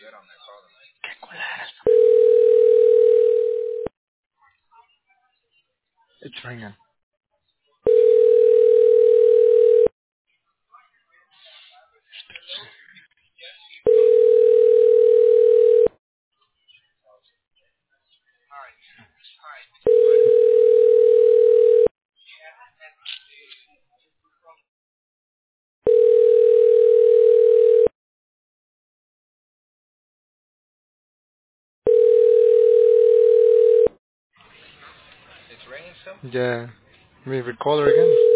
Qué culera. It's ringing. It's raining still? Yeah. Maybe call her again.